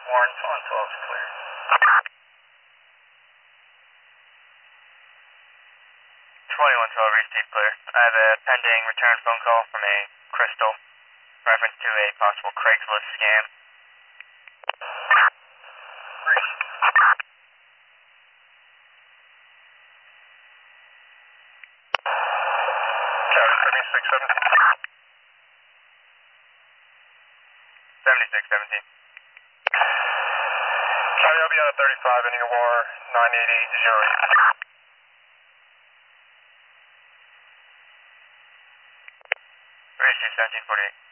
Warren on 12 is clear. 2112, receive clear. I have a pending return phone call from a Crystal, reference to a possible Craigslist scam. Charlie 7617. 7617. Charlie, I'll be on a 35, ending a war 9880. 1748.